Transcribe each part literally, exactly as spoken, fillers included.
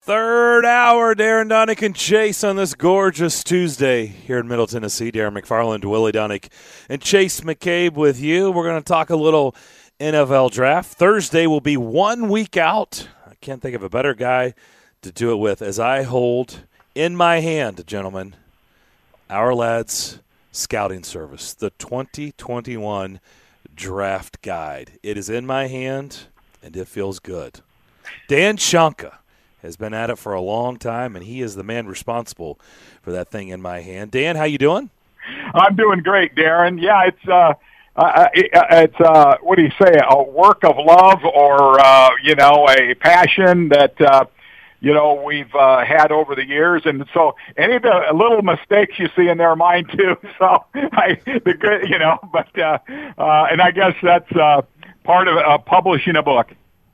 Third hour, Darren Donick and Chase on this gorgeous Tuesday here in Middle Tennessee. Darren McFarland, Willie Donick, and Chase McCabe with you. We're going to talk a little N F L draft. Thursday will be one week out. I can't think of a better guy to do it with as I hold in my hand, gentlemen, Our Lads Scouting Service, the twenty twenty-one Draft Guide. It is in my hand, and it feels good. Dan Shonka has been at it for a long time, and he is the man responsible for that thing in my hand. Dan, how you doing? I'm doing great, Darren. Yeah, it's uh, uh it's uh, what do you say? A work of love, or uh, you know, a passion that uh, you know we've uh, had over the years, and so any of the little mistakes you see in there, mine too. So I, the good, you know, but uh, uh, and I guess that's uh, part of uh, publishing a book.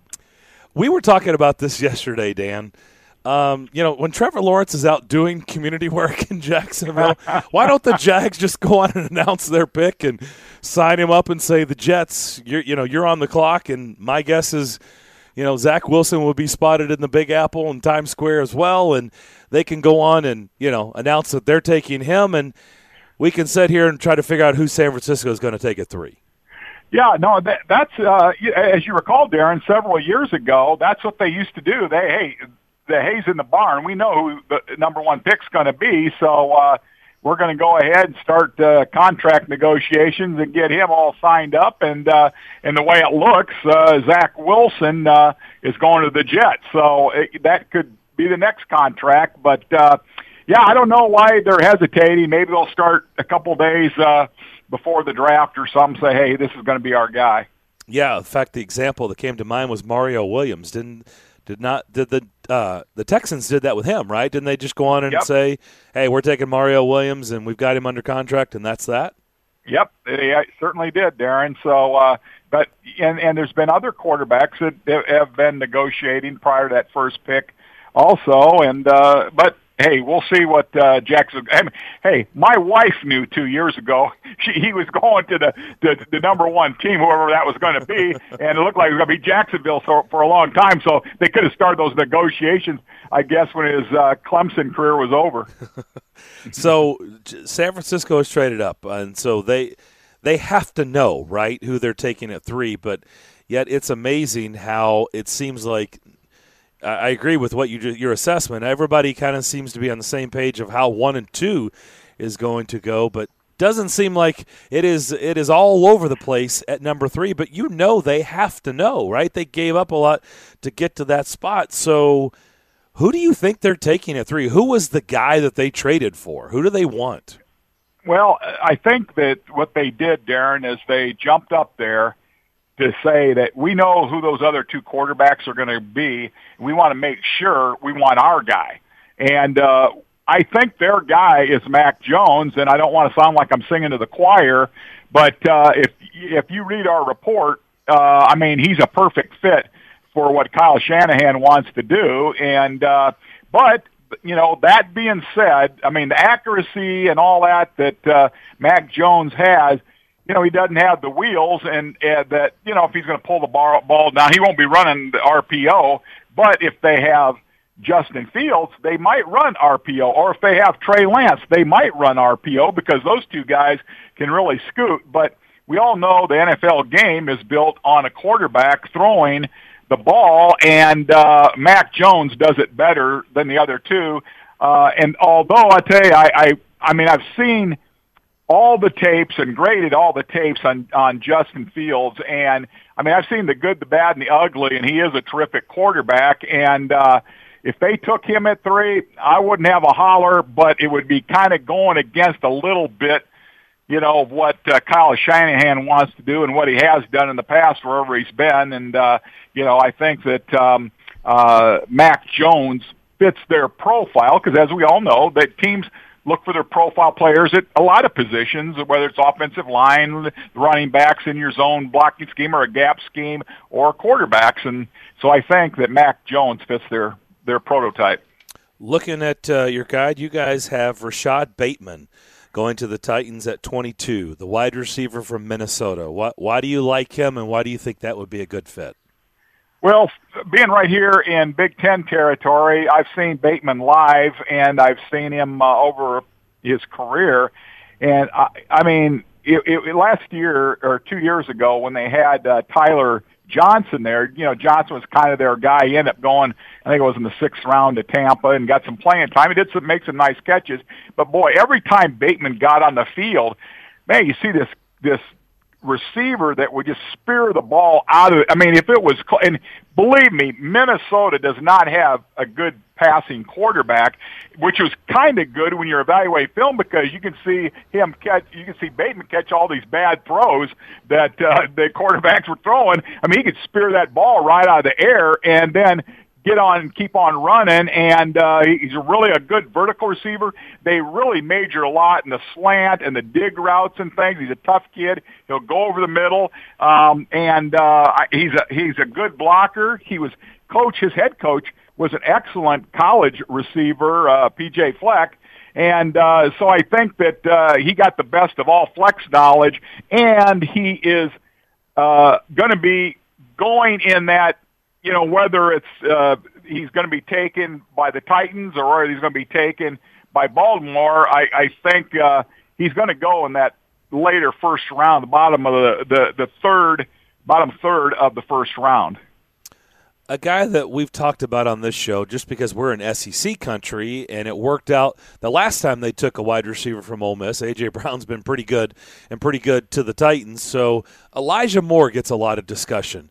We were talking about this yesterday, Dan. Um, you know, when Trevor Lawrence is out doing community work in Jacksonville, why don't the Jags just go on and announce their pick and sign him up and say, the Jets, you're, you know, you're on the clock, and my guess is, you know, Zach Wilson will be spotted in the Big Apple and Times Square as well, and they can go on and, you know, announce that they're taking him, and we can sit here and try to figure out who San Francisco is going to take at three. Yeah, no, that, that's, uh, as you recall, Darren, several years ago, that's what they used to do. They, hey, the hay's in the barn. We know who the number one pick's going to be, so uh, we're going to go ahead and start uh, contract negotiations and get him all signed up. And uh, and the way it looks, uh, Zach Wilson uh, is going to the Jets, so it, that could be the next contract. But, uh, yeah, I don't know why they're hesitating. Maybe they'll start a couple days uh before the draft or something, say, hey, this is going to be our guy. Yeah, in fact, the example that came to mind was Mario Williams. Didn't did not did the uh, the Texans did that with him, right? Didn't they just go on and yep. say, hey, we're taking Mario Williams and we've got him under contract, and that's that? Yep, they certainly did, Darren. So, uh, but and and there's been other quarterbacks that have been negotiating prior to that first pick, also, and uh, but. Hey, we'll see what uh, Jackson. I mean, hey, my wife knew two years ago she, he was going to the, the the number one team, whoever that was going to be, and it looked like it was going to be Jacksonville for, for a long time. So they could have started those negotiations, I guess, when his uh, Clemson career was over. So San Francisco has traded up, and so they they have to know, right, who they're taking at three. But yet it's amazing how it seems like. I agree with what you your assessment. Everybody kind of seems to be on the same page of how one and two is going to go, but doesn't seem like it is. It is all over the place at number three. But you know they have to know, right? They gave up a lot to get to that spot. So, who do you think they're taking at three? Who was the guy that they traded for? Who do they want? Well, I think that what they did, Darren, is they jumped up there to say that we know who those other two quarterbacks are going to be. We want to make sure we want our guy. And uh, I think their guy is Mac Jones, and I don't want to sound like I'm singing to the choir, but uh, if if you read our report, uh, I mean, he's a perfect fit for what Kyle Shanahan wants to do. And uh, but, you know, that being said, I mean, the accuracy and all that that uh, Mac Jones has, you know, he doesn't have the wheels, and uh, that, you know, if he's going to pull the ball, ball down, he won't be running the R P O. But if they have Justin Fields, they might run R P O. Or if they have Trey Lance, they might run R P O because those two guys can really scoot. But we all know the N F L game is built on a quarterback throwing the ball, and uh, Mac Jones does it better than the other two. Uh, and although I tell you, I, I, I mean, I've seen all the tapes and graded all the tapes on, on Justin Fields. And I mean, I've seen the good, the bad, and the ugly, and he is a terrific quarterback. And, uh, if they took him at three, I wouldn't have a holler, but it would be kind of going against a little bit, you know, of what uh, Kyle Shanahan wants to do and what he has done in the past wherever he's been. And, uh, you know, I think that, um, uh, Mac Jones fits their profile because, as we all know, that teams look for their profile players at a lot of positions, whether it's offensive line, running backs in your zone blocking scheme or a gap scheme or quarterbacks. And so I think that Mac Jones fits their, their prototype. Looking at uh, your guide, you guys have Rashad Bateman going to the Titans at twenty-two, the wide receiver from Minnesota. Why, why do you like him, and why do you think that would be a good fit? Well, being right here in Big Ten territory, I've seen Bateman live, and I've seen him uh, over his career. And, I, I mean, it, it, last year or two years ago when they had uh, Tyler Johnson there, you know, Johnson was kind of their guy. He ended up going, I think it was in the sixth round to Tampa and got some playing time. He did some, make some nice catches. But, boy, every time Bateman got on the field, man, you see this this receiver that would just spear the ball out of it. I mean, if it was, and believe me, Minnesota does not have a good passing quarterback, which was kind of good when you evaluate film because you can see him catch, you can see Bateman catch all these bad throws that uh, the quarterbacks were throwing. I mean, he could spear that ball right out of the air and then get on and keep on running, and uh, he's really a good vertical receiver. They really major a lot in the slant and the dig routes and things. He's a tough kid. He'll go over the middle, um, and uh, he's a he's a good blocker. He was coach. His head coach was an excellent college receiver, uh, P J Fleck. And uh, so I think that uh, he got the best of all Fleck's knowledge, and he is uh, going to be going in that, you know, whether it's uh, he's going to be taken by the Titans or he's going to be taken by Baltimore, I, I think uh, he's going to go in that later first round, the bottom of the, the, the third, bottom third of the first round. A guy that we've talked about on this show just because we're in S E C country, and it worked out the last time they took a wide receiver from Ole Miss. A J. Brown's been pretty good and pretty good to the Titans. So Elijah Moore gets a lot of discussion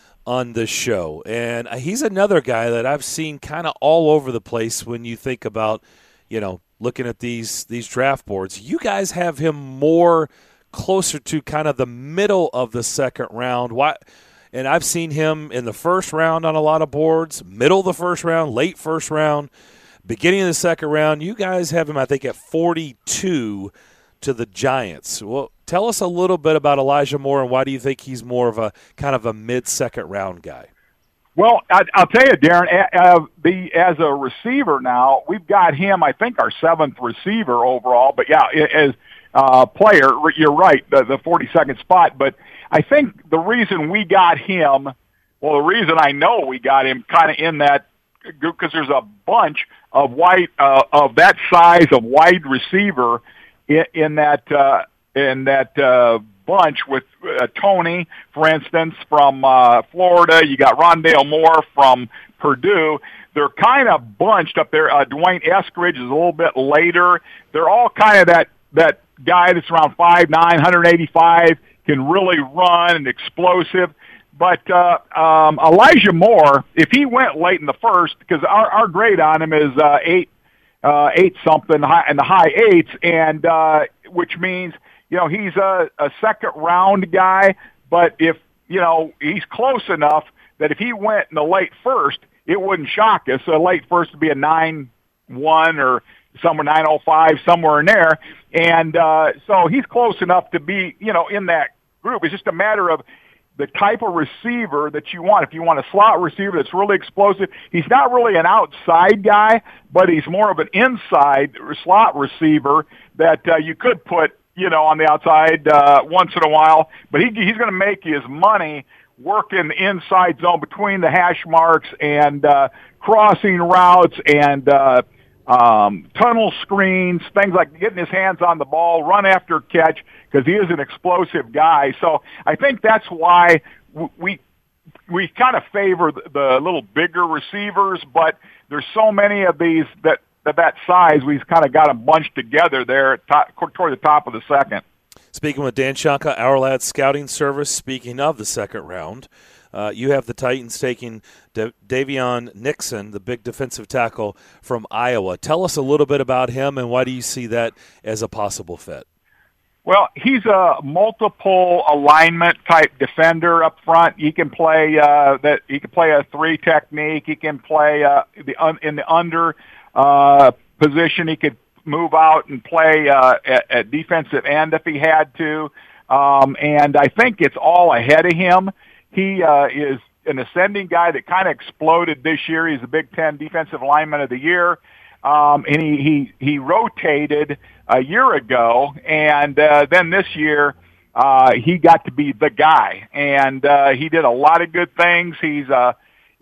on this show, and he's another guy that I've seen kind of all over the place when you think about, you know, looking at these these draft boards. You guys have him more closer to kind of the middle of the second round. Why? And I've seen him in the first round on a lot of boards, middle of the first round, late first round, beginning of the second round. You guys have him, I think, at forty-two to the Giants. Well, tell us a little bit about Elijah Moore and why do you think he's more of a kind of a mid-second round guy? Well, I, I'll tell you, Darren, uh, the, as a receiver now, we've got him, I think, our seventh receiver overall. But, yeah, as a player, you're right, the, the forty-second spot. But I think the reason we got him, well, the reason I know we got him kind of in that, because there's a bunch of wide, uh, of that size of wide receiver in, in that uh, in that uh, bunch with uh, Tony, for instance, from uh, Florida. You got Rondale Moore from Purdue. They're kind of bunched up there. Uh, Dwayne Eskridge is a little bit later. They're all kind of that that guy that's around five nine, one eighty-five, can really run and explosive. But uh, um, Elijah Moore, if he went late in the first, because our, our grade on him is uh, eight, uh, eight something high, in the high eights, and uh, which means you know he's a, a second round guy. But if you know he's close enough that if he went in the late first, it wouldn't shock us. So late first would be a nine one or somewhere nine oh five, somewhere in there, and uh, so he's close enough to be you know in that group. It's just a matter of the type of receiver that you want. If you want a slot receiver that's really explosive, he's not really an outside guy, but he's more of an inside slot receiver that uh, you could put, you know, on the outside uh, once in a while. But he, he's going to make his money working the inside zone between the hash marks and uh, crossing routes and uh, um, tunnel screens, things like getting his hands on the ball, run after catch, because he is an explosive guy. So I think that's why we we kind of favor the, the little bigger receivers, but there's so many of these that that, that size, we've kind of got them bunched together there at top, toward the top of the second. Speaking with Dan Shonka, Our Lad Scouting Service, speaking of the second round, uh, you have the Titans taking De- Davion Nixon, the big defensive tackle from Iowa. Tell us a little bit about him, and why do you see that as a possible fit? Well, he's a multiple alignment type defender up front. He can play uh, that. He can play a three technique. He can play uh, the un, in the under uh, position. He could move out and play uh, at, at defensive end if he had to. Um, and I think it's all ahead of him. He uh, is an ascending guy that kind of exploded this year. He's the Big Ten Defensive Lineman of the Year. Um, and he, he, he rotated a year ago, and uh, then this year uh, he got to be the guy. And uh, he did a lot of good things. He's a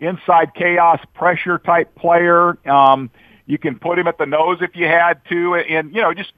inside chaos pressure type player. Um, you can put him at the nose if you had to, and you know, just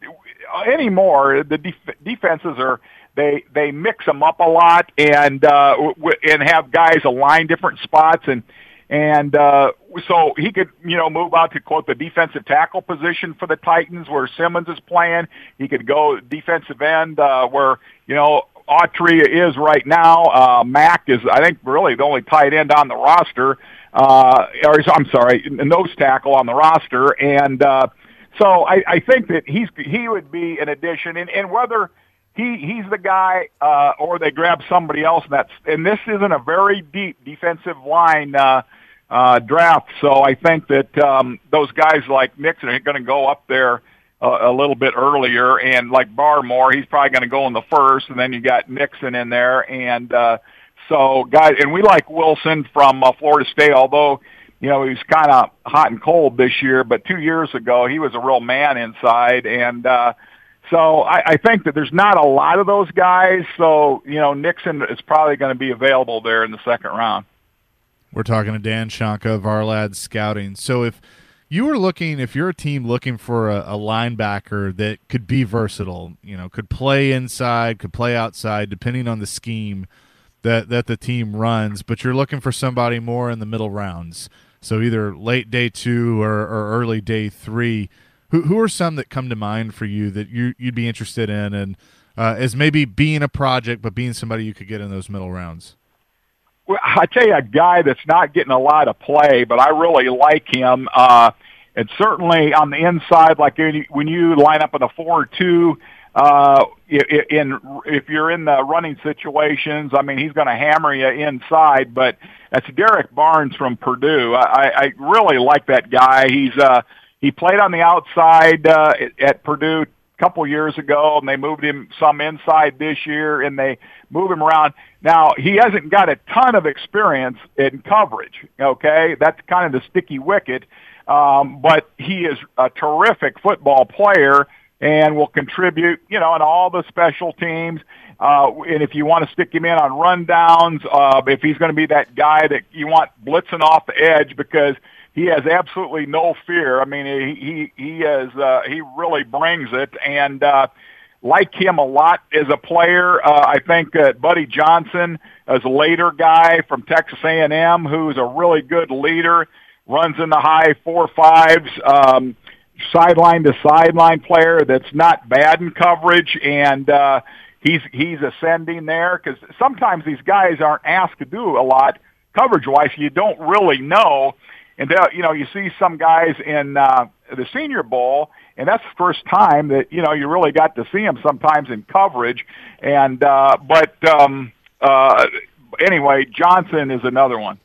anymore the def- defenses are they they mix them up a lot and uh, w- and have guys align different spots and. And uh, so he could, you know, move out to, quote, the defensive tackle position for the Titans where Simmons is playing. He could go defensive end uh, where, you know, Autry is right now. Uh, Mack is, I think, really the only tight end on the roster. Uh, or I'm sorry, nose tackle on the roster. And uh, so I, I think that he's he would be an addition. And, and whether he he's the guy uh, or they grab somebody else, that's and this isn't a very deep defensive line uh, uh, draft. So I think that um, those guys like Nixon are going to go up there a, a little bit earlier, and like Barmore, he's probably going to go in the first, and then you got Nixon in there, and uh, so guys, and we like Wilson from uh, Florida State, although you know he's kind of hot and cold this year, but two years ago he was a real man inside, and uh, so I, I think that there's not a lot of those guys. So you know Nixon is probably going to be available there in the second round. We're talking to Dan Shonka of Ourlads Scouting. So if you were looking, if you're a team looking for a, a linebacker that could be versatile, you know, could play inside, could play outside, depending on the scheme that, that the team runs, but you're looking for somebody more in the middle rounds, so either late day two or, or early day three, who who are some that come to mind for you that you, you'd be interested in and uh, as maybe being a project but being somebody you could get in those middle rounds? Well, I tell you, a guy that's not getting a lot of play, but I really like him. Uh, and certainly on the inside, like when you line up in a four two, uh, in if you're in the running situations, I mean, he's going to hammer you inside. But that's Derek Barnes from Purdue. I, I really like that guy. He's uh, he played on the outside uh, at, at Purdue couple years ago, and they moved him some inside this year, and they move him around. Now, he hasn't got a ton of experience in coverage, okay? That's kind of the sticky wicket, um, but he is a terrific football player and will contribute, you know, in all the special teams. Uh, and if you want to stick him in on rundowns, uh, if he's going to be that guy that you want blitzing off the edge because he has absolutely no fear. I mean, he he he is uh, he really brings it, and uh, like him a lot as a player. Uh, I think uh, Buddy Johnson is a later guy from Texas A and M who's a really good leader, runs in the high four fives, um, sideline to sideline player that's not bad in coverage, and uh, he's he's ascending there because sometimes these guys aren't asked to do a lot coverage wise. You don't really know. And, uh, you know, you see some guys in uh, the Senior Bowl, and that's the first time that, you know, you really got to see them sometimes in coverage. And uh, But um, uh, anyway, Johnson is another one.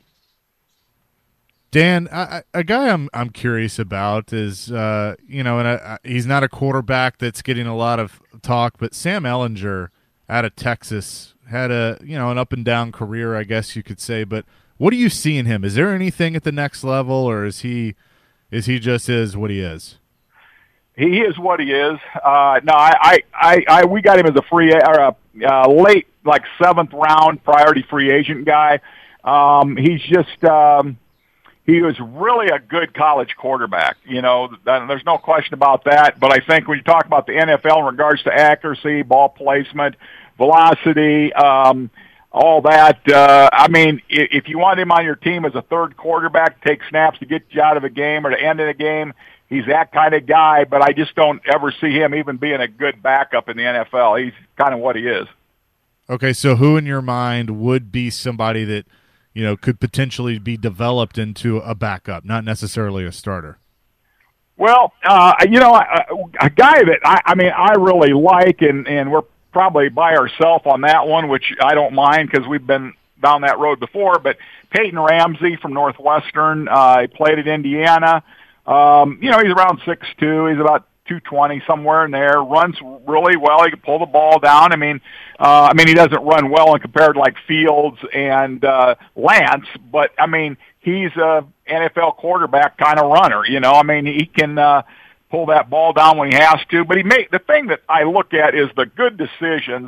Dan, I, a guy I'm I'm curious about is, uh, you know, and I, I, he's not a quarterback that's getting a lot of talk, but Sam Ehlinger out of Texas had a, you know, an up and down career, I guess you could say, but what do you see in him? Is there anything at the next level, or is he is he just is what he is? He is what he is. Uh, no, I, I, I, we got him as a free or a uh, late, like seventh round priority free agent guy. Um, he's just um, he was really a good college quarterback. You know, there's no question about that. But I think when you talk about the N F L in regards to accuracy, ball placement, velocity. Um, all that. Uh, I mean, if you want him on your team as a third quarterback, take snaps to get you out of a game or to end in a game, he's that kind of guy, but I just don't ever see him even being a good backup in the N F L. He's kind of what he is. Okay, so who in your mind would be somebody that, you know, could potentially be developed into a backup, not necessarily a starter? Well, uh, you know, a, a guy that I, I mean, I really like, and, and we're probably by ourselves on that one, which I don't mind because we've been down that road before, but Peyton Ramsey from Northwestern, uh, he played at Indiana. Um, you know, he's around six two. He's about two twenty, somewhere in there. Runs really well. He can pull the ball down. I mean, uh, I mean, he doesn't run well in compared to like Fields and uh, Lance, but I mean, he's a N F L quarterback kind of runner. You know, I mean, he can uh, pull that ball down when he has to. But he made the thing that I look at is the good decisions.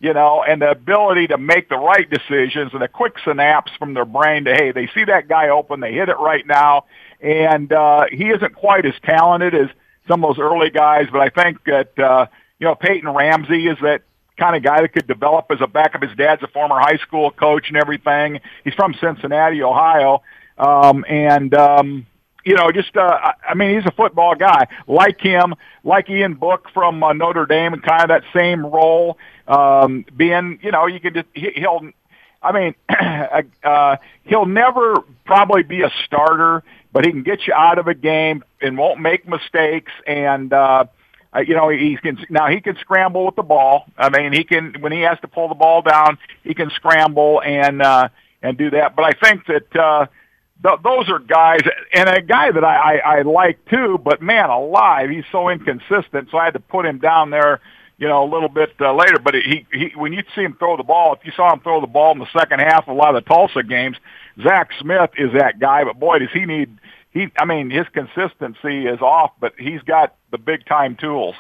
you know, and the ability to make the right decisions and the quick synapse from their brain to, hey, they see that guy open, they hit it right now. And uh, he isn't quite as talented as some of those early guys, but I think that, uh, you know, Peyton Ramsey is that kind of guy that could develop as a backup. His dad's a former high school coach and everything. He's from Cincinnati, Ohio. Um, and, um, you know, just, uh, I mean, he's a football guy. Like him, like Ian Book from uh, Notre Dame, and kind of that same role, um, being, you know, you could just, he, he'll, I mean, uh, he'll never probably be a starter, but he can get you out of a game and won't make mistakes. And, uh, you know, he can, now he can scramble with the ball. I mean, he can, when he has to pull the ball down, he can scramble and, uh, and do that. But I think that, uh, th- those are guys, and a guy that I, I, I like too, but man alive, he's so inconsistent. So I had to put him down there, you know, a little bit uh, later. But he, he, when you see him throw the ball, if you saw him throw the ball in the second half of a lot of the Tulsa games, Zach Smith is that guy. But boy, does he need, he, I mean, his consistency is off, but he's got the big time tools.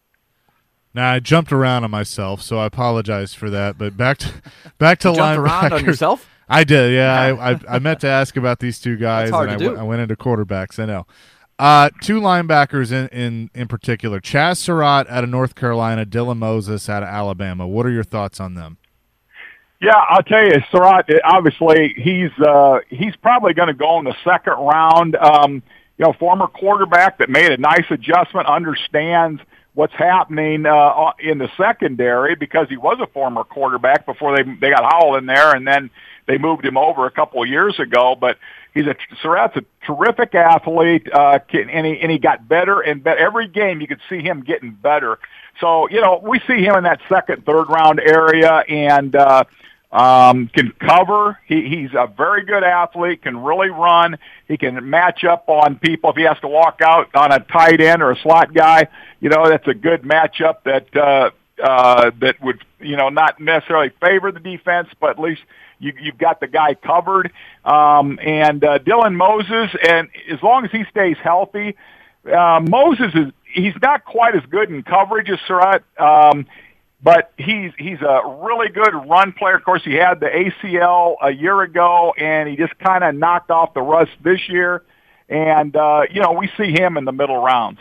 Now I jumped around on myself, so I apologize for that. But back to back to you jumped around on yourself. I did, yeah. I, I I meant to ask about these two guys, That's hard and to I, do. w- I went into quarterbacks. I know. Uh, two linebackers in, in in particular: Chaz Surratt out of North Carolina, Dylan Moses out of Alabama. What are your thoughts on them? Yeah, I'll tell you, Surratt, obviously, he's uh, he's probably going to go in the second round. Um, you know, former quarterback that made a nice adjustment, understands what's happening uh, in the secondary because he was a former quarterback before they they got Howell in there, and then they moved him over a couple of years ago. But he's a Surratt's a terrific athlete, uh, and he and he got better and better every game. You could see him getting better. So you know, we see him in that second, third round area, and uh, um, can cover. He, he's a very good athlete, can really run. He can match up on people. If he has to walk out on a tight end or a slot guy, you know, that's a good matchup that, uh, uh, that would, you know, not necessarily favor the defense, but at least you, you've got the guy covered. Um, and, uh, Dylan Moses, and as long as he stays healthy, uh, Moses is, he's not quite as good in coverage as Surratt. Um, But he's he's a really good run player. Of course, he had the A C L a year ago, and he just kind of knocked off the rust this year. And, uh, you know, we see him in the middle rounds.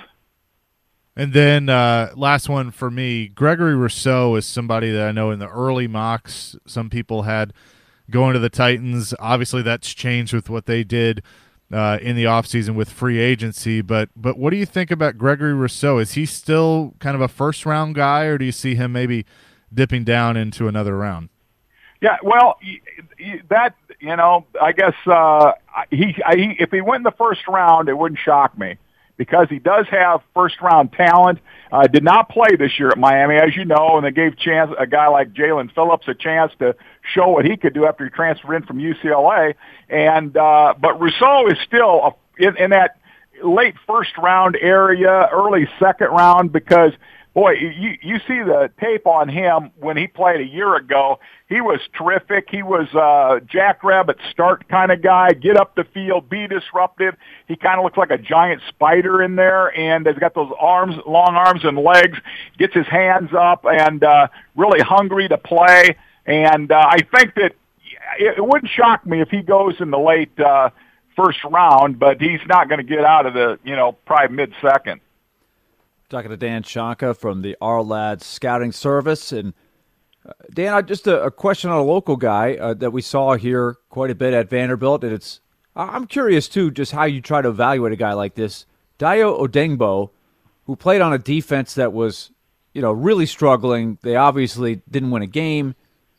And then uh, last one for me, Gregory Rousseau is somebody that I know in the early mocks some people had going to the Titans. Obviously, that's changed with what they did uh, in the offseason with free agency. But but what do you think about Gregory Rousseau? Is he still kind of a first-round guy, or do you see him maybe dipping down into another round? Yeah, well, that, you know, I guess uh, he, he if he went in the first round, it wouldn't shock me because he does have first-round talent. Uh, did not play this year at Miami, as you know, and they gave chance a guy like Jalen Phillips a chance to show what he could do after he transferred in from U C L A. And uh, but Rousseau is still a, in, in that late first-round area, early second round, because boy, you you see the tape on him when he played a year ago. He was terrific. He was a jackrabbit start kind of guy, get up the field, be disruptive. He kind of looks like a giant spider in there, and he's got those arms, long arms and legs, gets his hands up, and uh, really hungry to play. And uh, I think that it, it wouldn't shock me if he goes in the late uh, first round, but he's not going to get out of the, you know, probably mid-second. Talking to Dan Shonka from the Ourlads Scouting Service. And uh, Dan, uh, just a, a question on a local guy uh, that we saw here quite a bit at Vanderbilt. And it's I'm curious, too, just how you try to evaluate a guy like this. Dayo Odengbo, who played on a defense that was, you know, really struggling. They obviously didn't win a game.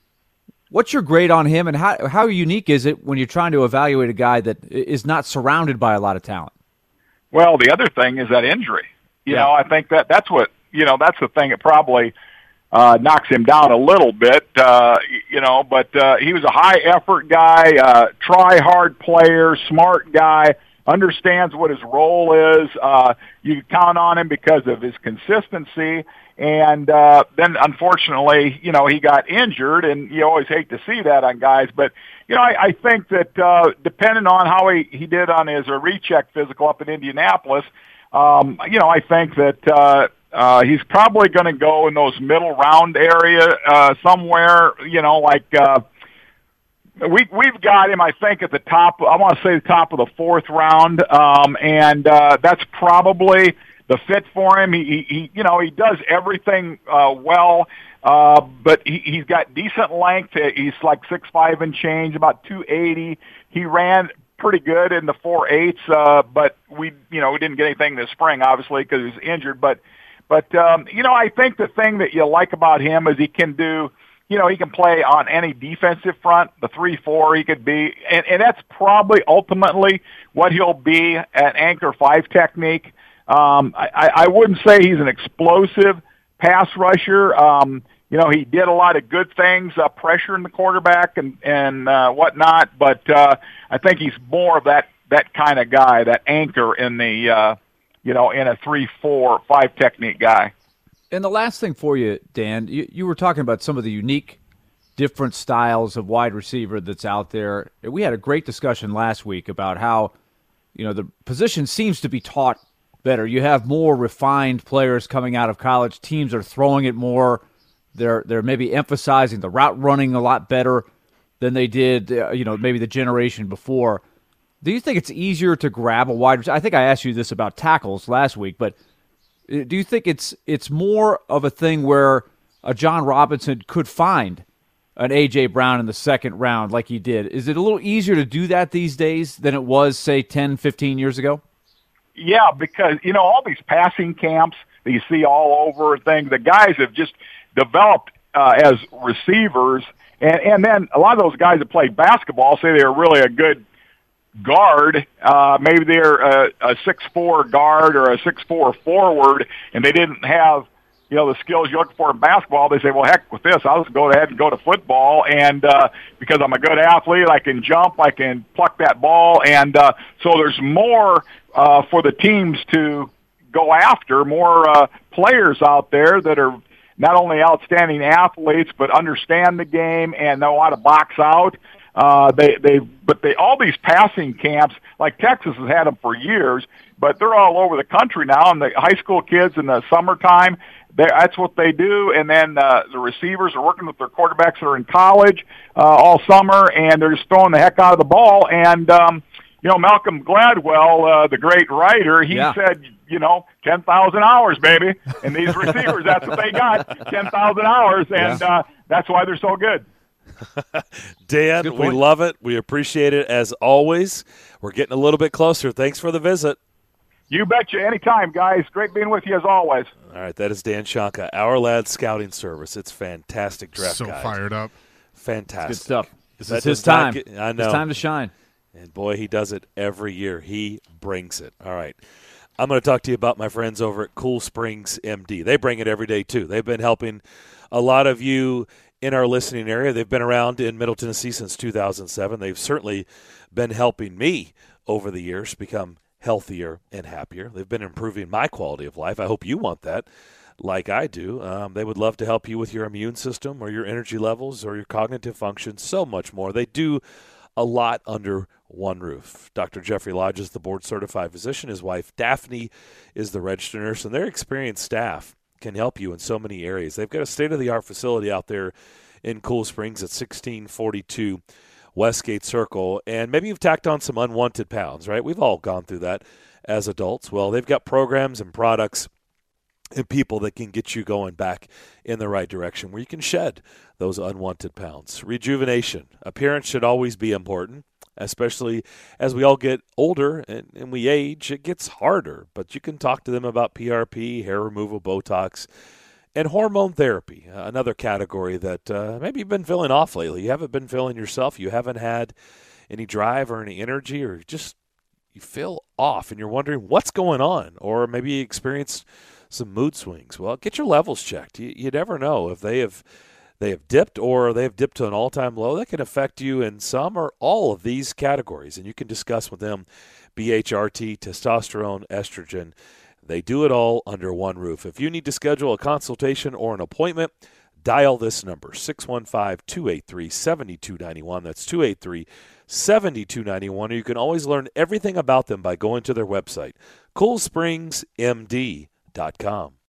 What's your grade on him, and how how unique is it when you're trying to evaluate a guy that is not surrounded by a lot of talent? Well, the other thing is that injury. You Yeah. know, I think that that's what, you know, that's the thing that probably uh, knocks him down a little bit, uh, you know, but uh, he was a high-effort guy, uh, try-hard player, smart guy, understands what his role is. Uh, you can count on him because of his consistency. And uh, then, unfortunately, you know, he got injured, and you always hate to see that on guys. But, you know, I, I think that uh, depending on how he, he did on his uh, recheck physical up in Indianapolis, Um, you know, I think that uh, Uh, he's probably going to go in those middle round area uh, somewhere, you know, like uh, we, we've got him, I think, at the top. I want to say the top of the fourth round, um, and uh, that's probably the fit for him. He, he, he you know, he does everything uh, well, uh, but he, he's got decent length. He's like six five and change, about two eighty. He ran pretty good in the four eights, uh, but we, you know, we didn't get anything this spring, obviously, because he was injured, but But, um, you know, I think the thing that you like about him is he can do, you know, he can play on any defensive front, the three four he could be, and, and that's probably ultimately what he'll be at anchor five technique. Um, I, I wouldn't say he's an explosive pass rusher. Um, you know, he did a lot of good things, uh, pressuring the quarterback and, and uh, whatnot, but uh, I think he's more of that, that kind of guy, that anchor in the uh, – you know, in a three, four, five technique guy. And the last thing for you, Dan, you, you were talking about some of the unique different styles of wide receiver that's out there. We had a great discussion last week about how, you know, the position seems to be taught better. You have more refined players coming out of college. Teams are throwing it more. They're they're maybe emphasizing the route running a lot better than they did, uh, you know, maybe the generation before. Do you think it's easier to grab a wide receiver? I think I asked you this about tackles last week, but do you think it's it's more of a thing where a John Robinson could find an A J. Brown in the second round like he did? Is it a little easier to do that these days than it was, say, ten, fifteen years ago? Yeah, because, you know, all these passing camps that you see all over things, the guys have just developed uh, as receivers, and, and then a lot of those guys that played basketball say they were really a good guard, uh, maybe they're a, a six four guard or a six four forward, and they didn't have, you know, the skills you look for in basketball. They say, well, heck with this, I'll just go ahead and go to football, and uh, because I'm a good athlete, I can jump, I can pluck that ball, and uh, so there's more uh, for the teams to go after, more uh, players out there that are not only outstanding athletes, but understand the game and know how to box out. Uh, they, they, but they, all these passing camps, like Texas has had them for years, but they're all over the country now, and the high school kids in the summertime, that's what they do, and then uh, the receivers are working with their quarterbacks that are in college uh, all summer, and they're just throwing the heck out of the ball, and, um, you know, Malcolm Gladwell, uh, the great writer, he yeah. said, you know, ten thousand hours, baby, and these receivers, that's what they got, ten thousand hours, and yeah. uh, that's why they're so good. Dan, we love it. We appreciate it as always. We're getting a little bit closer. Thanks for the visit. You betcha. Anytime, guys. Great being with you as always. All right, that is Dan Shonka, Our Lad Scouting Service. It's fantastic draft So guide. fired up. Fantastic. Good stuff. This that is his time. Get, I know. It's time to shine. And, boy, he does it every year. He brings it. All right. I'm going to talk to you about my friends over at Cool Springs M D. They bring it every day, too. They've been helping a lot of you in our listening area. They've been around in Middle Tennessee since two thousand seven. They've certainly been helping me over the years become healthier and happier. They've been improving my quality of life. I hope you want that like I do. Um, they would love to help you with your immune system or your energy levels or your cognitive function, so much more. They do a lot under one roof. Doctor Jeffrey Lodge is the board-certified physician. His wife, Daphne, is the registered nurse, and their experienced staff can help you in so many areas. They've got a state-of-the-art facility out there in Cool Springs at sixteen forty-two Westgate Circle, and maybe you've tacked on some unwanted pounds, right? We've all gone through that as adults. Well, they've got programs and products and people that can get you going back in the right direction where you can shed those unwanted pounds. Rejuvenation. Appearance should always be important, especially as we all get older and, and we age. It gets harder, but you can talk to them about P R P, hair removal, Botox, and hormone therapy, uh, another category that uh, maybe you've been feeling off lately. You haven't been feeling yourself. You haven't had any drive or any energy, or just you feel off and you're wondering what's going on, or maybe you experienced some mood swings. Well, get your levels checked. You, you never know if they have they have dipped or they have dipped to an all-time low. That can affect you in some or all of these categories, and you can discuss with them B H R T, testosterone, estrogen. They do it all under one roof. If you need to schedule a consultation or an appointment, dial this number, six one five, two eight three, seven two nine one. That's two eight three, seven two nine one. Or you can always learn everything about them by going to their website, cool springs m d dot com.